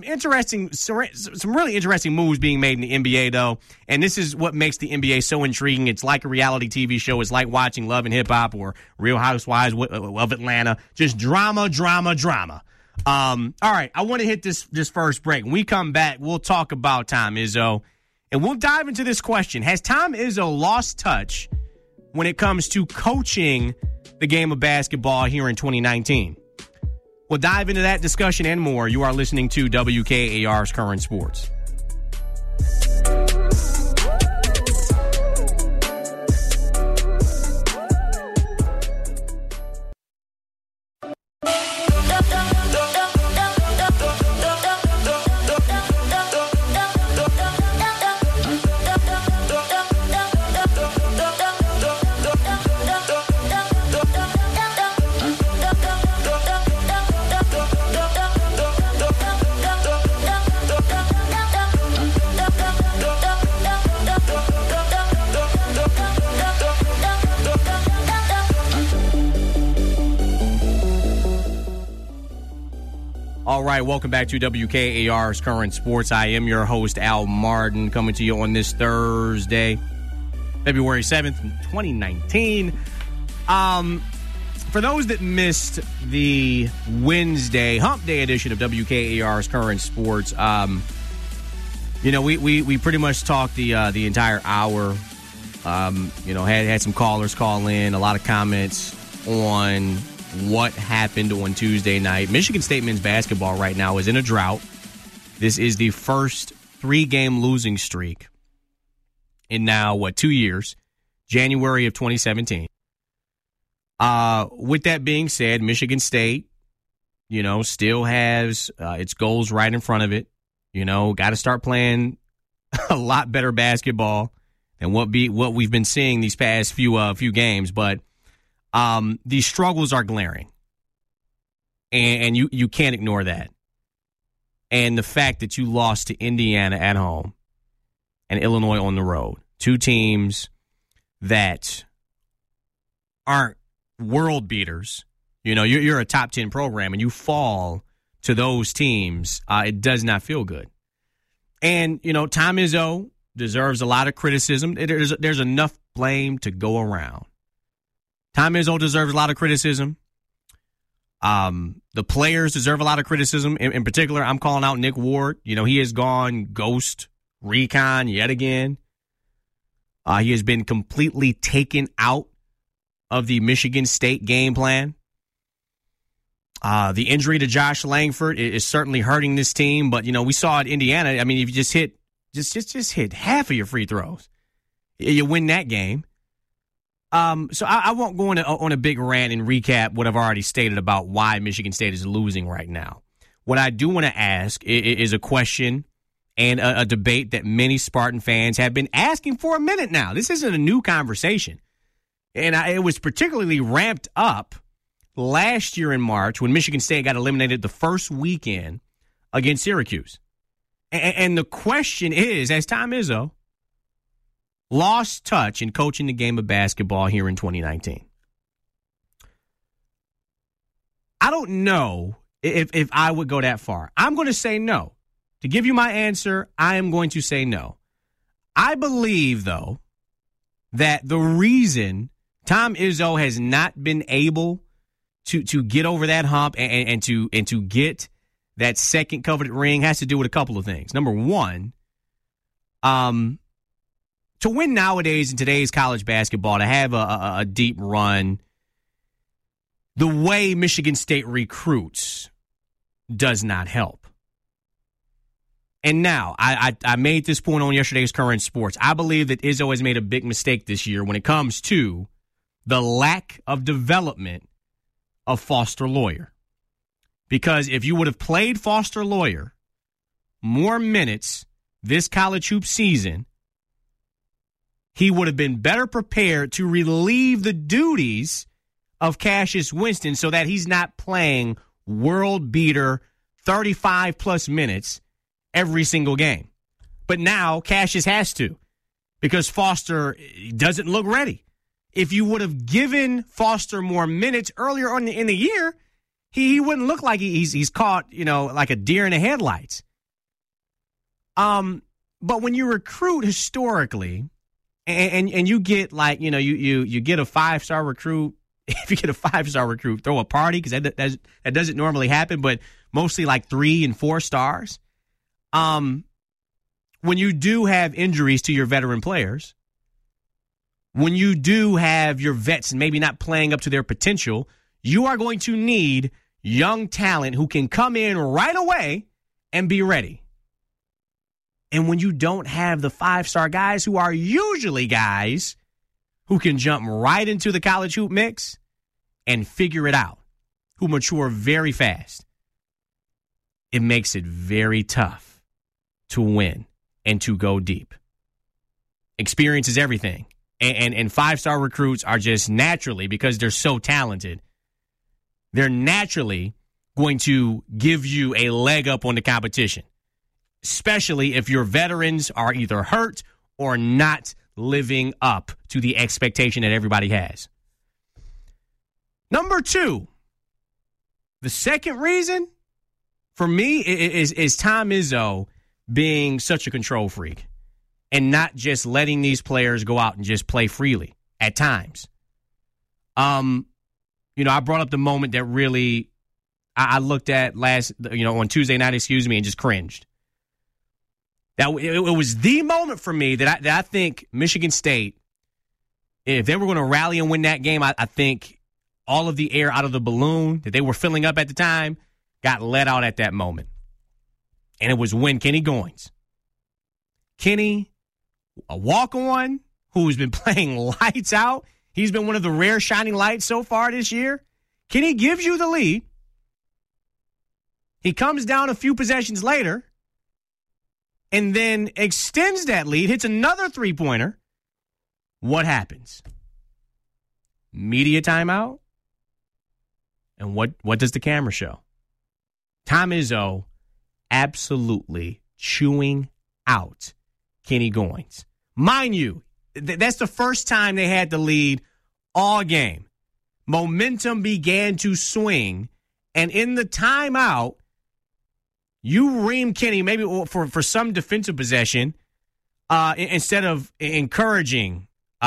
really interesting moves being made in the NBA, though. And this is what makes the NBA so intriguing. It's like a reality TV show. It's like watching Love and Hip Hop or Real Housewives of Atlanta. Just drama, drama, drama. All right, I want to hit this first break. When we come back, we'll talk about Tom Izzo, and we'll dive into this question. Has Tom Izzo lost touch when it comes to coaching the game of basketball here in 2019? We'll dive into that discussion and more. You are listening to WKAR's Current Sports. All right, welcome back to WKAR's Current Sports. I am your host, Al Martin, coming to you on this Thursday, February 7th, 2019. For those that missed the Wednesday Hump Day edition of WKAR's Current Sports, we pretty much talked the entire hour. Had some callers call in, a lot of comments on what happened on Tuesday night. Michigan State men's basketball right now is in a drought. This is the first 3-game losing streak in now, 2 years, January of 2017. With that being said, Michigan State, still has its goals right in front of it. Got to start playing a lot better basketball than what we've been seeing these past few games, but these struggles are glaring, and you can't ignore that. and the fact that you lost to Indiana at home and Illinois on the road, two teams that aren't world beaters. You know, you're a top 10 program and you fall to those teams. It does not feel good. And, you know, Tom Izzo deserves a lot of criticism. There's enough blame to go around. Tom Izzo deserves a lot of criticism. The players deserve a lot of criticism. In particular, I'm calling out Nick Ward. You know, he has gone ghost recon yet again. He has been completely taken out of the Michigan State game plan. The injury to Josh Langford is certainly hurting this team, but you know we saw at Indiana. I mean, if you just hit half of your free throws, you win that game. So I won't go on a big rant and recap what I've already stated about why Michigan State is losing right now. What I do want to ask is a question and a debate that many Spartan fans have been asking for a minute now. This isn't a new conversation. And it was particularly ramped up last year in March when Michigan State got eliminated the first weekend against Syracuse. And the question is, has Tom Izzo lost touch in coaching the game of basketball here in 2019? I don't know if I would go that far. I'm going to say no. To give you my answer, I am going to say no. I believe, though, that the reason Tom Izzo has not been able to get over that hump and to get that second coveted ring has to do with a couple of things. Number one, to win nowadays in today's college basketball, to have a deep run, the way Michigan State recruits does not help. And now, I made this point on yesterday's Current Sports. I believe that Izzo has made a big mistake this year when it comes to the lack of development of Foster Loyer. Because if you would have played Foster Loyer more minutes this college hoop season, he would have been better prepared to relieve the duties of Cassius Winston so that he's not playing world beater 35-plus minutes every single game. But now Cassius has to because Foster doesn't look ready. If you would have given Foster more minutes earlier on in the year, he wouldn't look like he's caught, you know, like a deer in the headlights. But when you recruit historically and you get like, you know, you get a 5-star recruit, if you get a 5-star recruit, throw a party because that doesn't normally happen, but mostly like 3 and 4 stars. When you do have injuries to your veteran players, when you do have your vets maybe not playing up to their potential, you are going to need young talent who can come in right away and be ready. And when you don't have the 5-star guys who are usually guys who can jump right into the college hoop mix and figure it out, who mature very fast, it makes it very tough to win and to go deep. Experience is everything. And 5-star recruits are just naturally, because they're so talented, they're naturally going to give you a leg up on the competition, especially if your veterans are either hurt or not living up to the expectation that everybody has. Number 2, the second reason for me is Tom Izzo being such a control freak and not just letting these players go out and just play freely at times. You know, I brought up the moment that really I looked at on Tuesday night, and just cringed. That it was the moment for me that I think Michigan State, if they were going to rally and win that game, I think all of the air out of the balloon that they were filling up at the time got let out at that moment. And it was when Kenny Goins, a walk-on who's been playing lights out. He's been one of the rare shining lights so far this year. Kenny gives you the lead. He comes down a few possessions later and then extends that lead, hits another three-pointer. What happens? Media timeout. And what does the camera show? Tom Izzo absolutely chewing out Kenny Goins. Mind you, that's the first time they had the lead all game. Momentum began to swing, and in the timeout, you ream Kenny maybe for some defensive possession instead of encouraging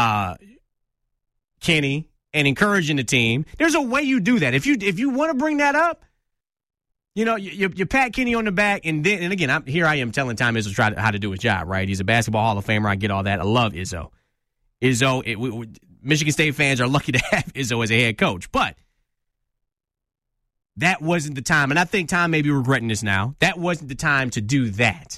Kenny and encouraging the team. There's a way you do that. If you want to bring that up, you pat Kenny on the back, and again, I am telling Tom Izzo how to do his job, right? He's a basketball Hall of Famer. I get all that. I love Izzo. Michigan State fans are lucky to have Izzo as a head coach, but that wasn't the time, and I think Tom may be regretting this now. That wasn't the time to do that.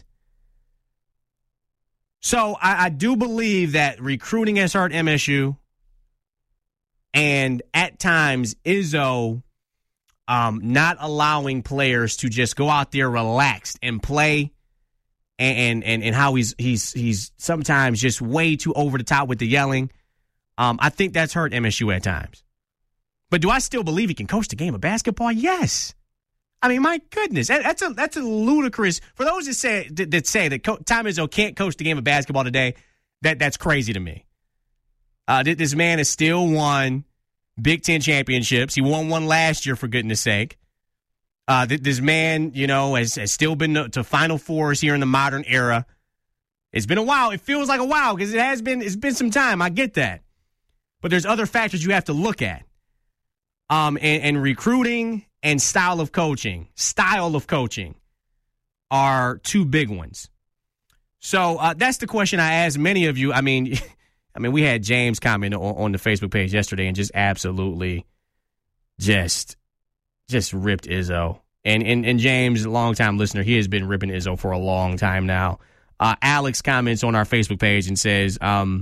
So I do believe that recruiting has hurt MSU, and at times Izzo not allowing players to just go out there relaxed and play, and how he's sometimes just way too over the top with the yelling. I think that's hurt MSU at times. But do I still believe he can coach the game of basketball? Yes. I mean, my goodness, that's a ludicrous. For those that say that Tom Izzo can't coach the game of basketball today, that's crazy to me. This man has still won Big Ten championships. He won one last year, for goodness sake. This man, has still been to Final Fours here in the modern era. It's been a while. It feels like a while because it's been some time. I get that. But there's other factors you have to look at. And recruiting and style of coaching are two big ones. So that's the question I asked many of you. I mean, we had James comment on the Facebook page yesterday and just absolutely just ripped Izzo. And James, a longtime listener, he has been ripping Izzo for a long time now. Alex comments on our Facebook page and says,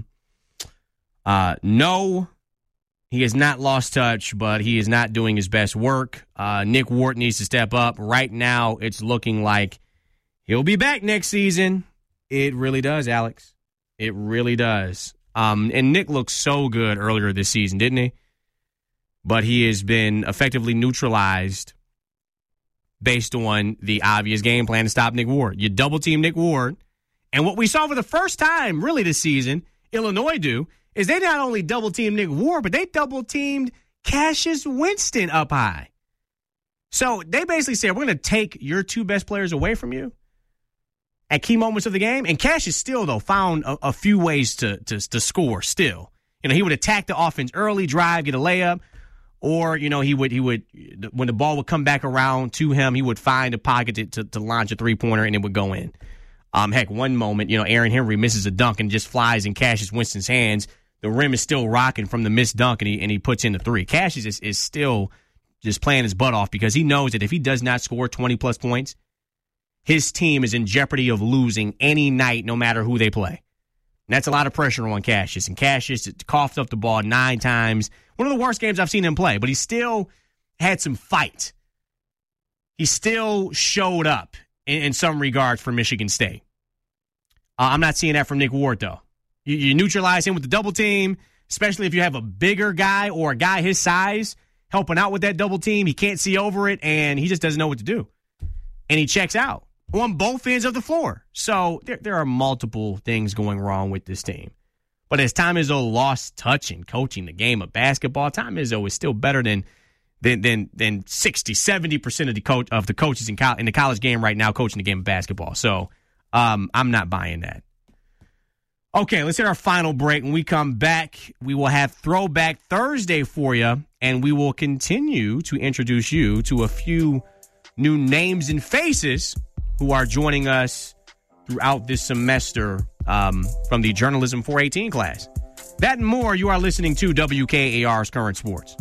no, he has not lost touch, but he is not doing his best work. Nick Ward needs to step up. Right now, it's looking like he'll be back next season. It really does, Alex. It really does. And Nick looked so good earlier this season, didn't he? But he has been effectively neutralized based on the obvious game plan to stop Nick Ward. You double-team Nick Ward. And what we saw for the first time, really, this season, Illinois do, is they not only double-teamed Nick Ward, but they double-teamed Cassius Winston up high. So they basically said, we're going to take your two best players away from you at key moments of the game. And Cassius still, though, found a few ways to score still. He would attack the offense early, drive, get a layup. Or, he would when the ball would come back around to him, he would find a pocket to launch a three-pointer, and it would go in. Heck, one moment, Aaron Henry misses a dunk and just flies in Cassius Winston's hands. The rim is still rocking from the missed dunk, and he puts in the three. Cassius is still just playing his butt off because he knows that if he does not score 20-plus points, his team is in jeopardy of losing any night, no matter who they play. And that's a lot of pressure on Cassius. And Cassius coughed up the ball 9 times. One of the worst games I've seen him play, but he still had some fight. He still showed up in some regards for Michigan State. I'm not seeing that from Nick Ward, though. You neutralize him with the double team, especially if you have a bigger guy or a guy his size helping out with that double team. He can't see over it, and he just doesn't know what to do. And he checks out on both ends of the floor. So there are multiple things going wrong with this team. But as Tom Izzo lost touch in coaching the game of basketball, Tom Izzo is still better than 60-70% of the coaches in the college game right now coaching the game of basketball. So I'm not buying that. Okay, let's hit our final break. When we come back, we will have Throwback Thursday for you, and we will continue to introduce you to a few new names and faces who are joining us throughout this semester from the Journalism 418 class. That and more, you are listening to WKAR's Current Sports.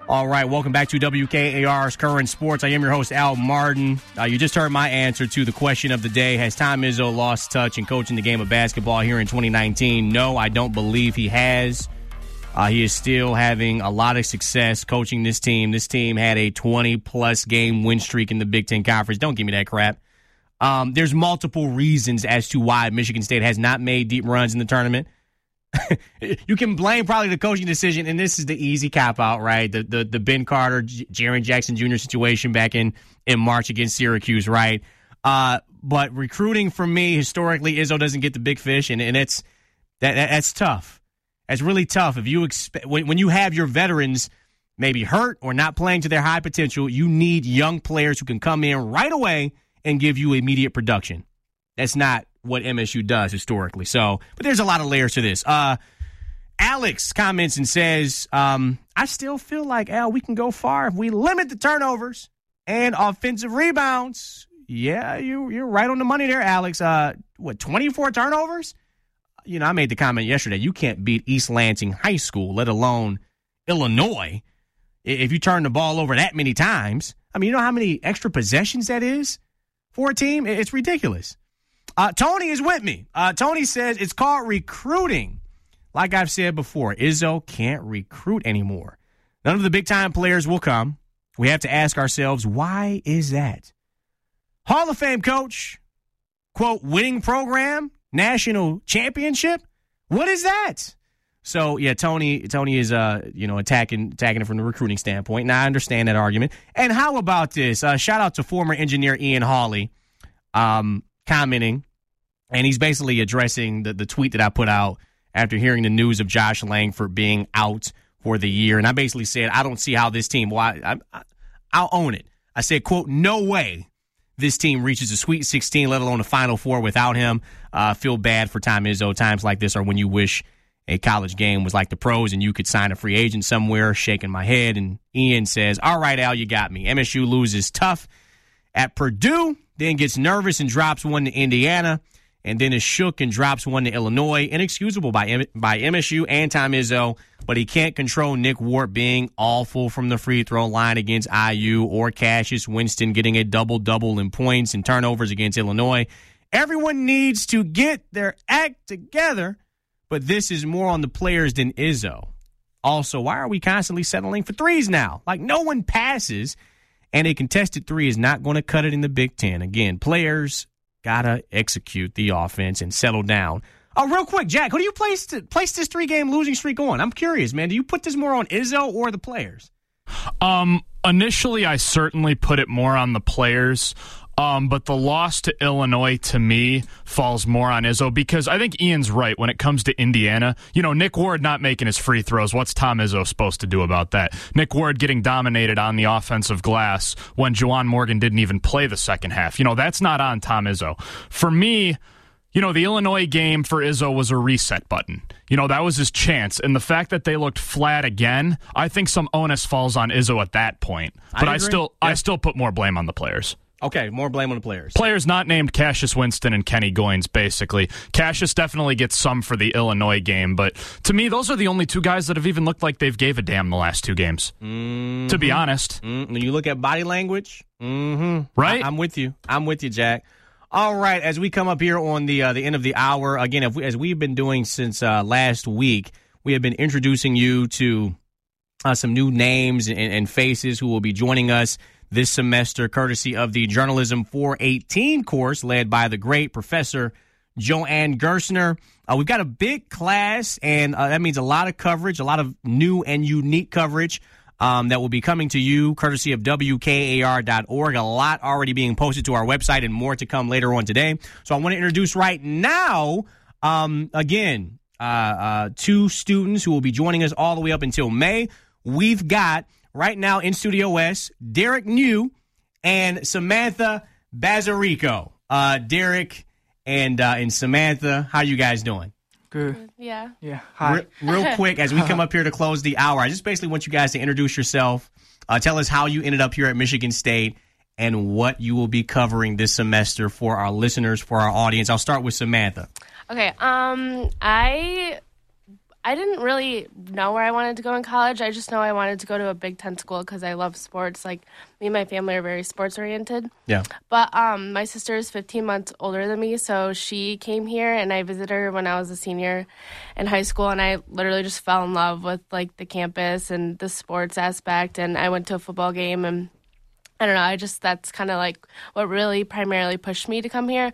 All right, welcome back to WKAR's Current Sports. I am your host, Al Martin. You just heard my answer to the question of the day. Has Tom Izzo lost touch in coaching the game of basketball here in 2019? No, I don't believe he has. He is still having a lot of success coaching this team. This team had a 20-plus game win streak in the Big Ten Conference. Don't give me that crap. There's multiple reasons as to why Michigan State has not made deep runs in the tournament. You can blame probably the coaching decision, and this is the easy cop-out, right? The Ben Carter, Jaren Jackson Jr. situation back in March against Syracuse, right? But recruiting for me, historically, Izzo doesn't get the big fish, and that's tough. That's really tough. If you when you have your veterans maybe hurt or not playing to their high potential, you need young players who can come in right away and give you immediate production. That's not what MSU does historically. But there's a lot of layers to this. Alex comments and says, I still feel like, Al, we can go far if we limit the turnovers and offensive rebounds. Yeah, you're right on the money there, Alex. 24 turnovers? I made the comment yesterday, you can't beat East Lansing High School, let alone Illinois, if you turn the ball over that many times. I mean, you know how many extra possessions that is for a team? It's ridiculous. Tony is with me. Tony says it's called recruiting. Like I've said before, Izzo can't recruit anymore. None of the big-time players will come. We have to ask ourselves, why is that? Hall of Fame coach, quote, winning program, national championship? What is that? So, yeah, Tony is, attacking it from the recruiting standpoint. Now, I understand that argument. And how about this? Shout out to former engineer Ian Hawley, commenting, and he's basically addressing the tweet that I put out after hearing the news of Josh Langford being out for the year. And I basically said, I don't see how this team, I'll own it. I said, quote, no way this team reaches the Sweet 16, let alone the Final Four without him. Feel bad for Tom Izzo. Times like this are when you wish a college game was like the pros and you could sign a free agent somewhere. Shaking my head. And Ian says, all right, Al, you got me. MSU loses tough at Purdue, then gets nervous and drops one to Indiana, and then is shook and drops one to Illinois. Inexcusable by MSU and Tom Izzo, but he can't control Nick Ward being awful from the free throw line against IU or Cassius Winston getting a double-double in points and turnovers against Illinois. Everyone needs to get their act together, but this is more on the players than Izzo. Also, why are we constantly settling for threes now? Like, no one passes, and a contested three is not going to cut it in the Big Ten. Again, players gotta execute the offense and settle down. Oh, real quick, Jack, who do you place this 3-game losing streak on? I'm curious, man. Do you put this more on Izzo or the players? Initially, I certainly put it more on the players. But the loss to Illinois, to me, falls more on Izzo because I think Ian's right when it comes to Indiana. Nick Ward not making his free throws. What's Tom Izzo supposed to do about that? Nick Ward getting dominated on the offensive glass when Juwan Morgan didn't even play the second half. That's not on Tom Izzo. For me, the Illinois game for Izzo was a reset button. That was his chance. And the fact that they looked flat again, I think some onus falls on Izzo at that point. But I still put more blame on the players. Okay, more blame on the players. Players not named Cassius Winston and Kenny Goins, basically. Cassius definitely gets some for the Illinois game, but to me, those are the only two guys that have even looked like they've gave a damn the last two games, to be honest. When you look at body language, right? I'm with you. Jack. All right, as we come up here on the end of the hour, again, as we've been doing since last week, we have been introducing you to some new names and faces who will be joining us this semester, courtesy of the Journalism 418 course led by the great Professor Joanne Gersner. We've got a big class, and that means a lot of coverage, a lot of new and unique coverage that will be coming to you courtesy of WKAR.org. A lot already being posted to our website and more to come later on today. So I want to introduce right now, two students who will be joining us all the way up until May. We've got right now in Studio West, Derek New and Samantha Bazarico. Derek and Samantha, how you guys doing? Good. Yeah. Hi. Real quick, as we come up here to close the hour, I just basically want you guys to introduce yourself. Tell us how you ended up here at Michigan State and what you will be covering this semester for our listeners, for our audience. I'll start with Samantha. Okay. I I didn't really know where I wanted to go in college. I just know I wanted to go to a Big Ten school because I love sports. Like, me and my family are very sports-oriented. Yeah. But my sister is 15 months older than me, so she came here, and I visited her when I was a senior in high school, and I literally just fell in love with, like, the campus and the sports aspect, and I went to a football game, and I don't know, that's kind of, like, what really primarily pushed me to come here.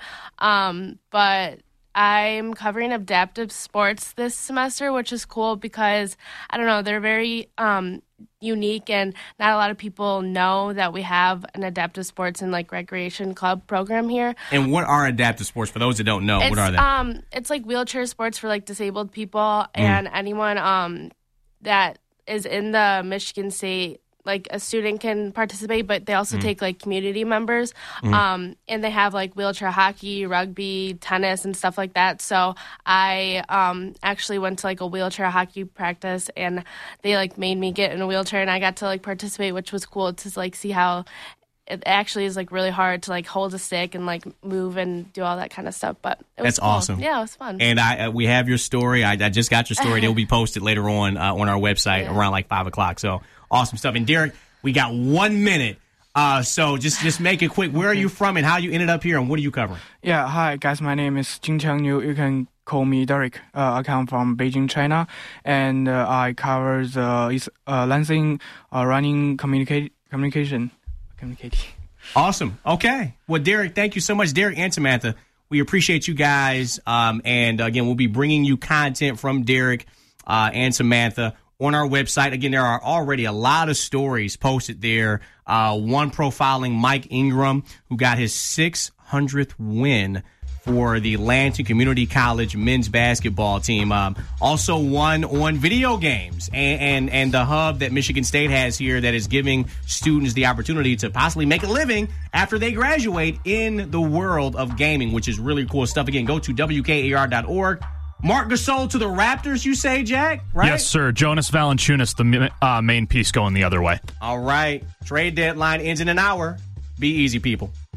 But I'm covering adaptive sports this semester, which is cool because, I don't know, they're very unique, and not a lot of people know that we have an adaptive sports and, like, recreation club program here. And what are adaptive sports? For those that don't know, what are they? It's like wheelchair sports for, like, disabled people and anyone that is in the Michigan State. Like, a student can participate, but they also take, like, community members. And they have, like, wheelchair hockey, rugby, tennis, and stuff like that. So I actually went to, like, a wheelchair hockey practice, and they, like, made me get in a wheelchair, and I got to, like, participate, which was cool to, like, see how it actually is, like, really hard to, like, hold a stick and, like, move and do all that kind of stuff. But it was That's cool. awesome. Yeah, it was fun. And we have your story. I just got your story. It will be posted later on our website around, like, 5 o'clock. So awesome stuff. And Derek, we got 1 minute. So just make it quick. Where are you from and how you ended up here and what are you covering? Yeah, hi, guys. My name is Jingcheng Liu. You can call me Derek. I come from Beijing, China. And I cover the Lansing running communication. Awesome. Okay. Well, Derek, thank you so much. Derek and Samantha, we appreciate you guys. And again, we'll be bringing you content from Derek and Samantha on our website. Again, there are already a lot of stories posted there. One profiling Mike Ingram, who got his 600th win for the Lansing Community College men's basketball team. Also one on video games and the hub that Michigan State has here that is giving students the opportunity to possibly make a living after they graduate in the world of gaming, which is really cool stuff. Again, go to WKAR.org. Marc Gasol to the Raptors, you say, Jack? Right? Yes, sir. Jonas Valanciunas, the main piece going the other way. All right. Trade deadline ends in an hour. Be easy, people.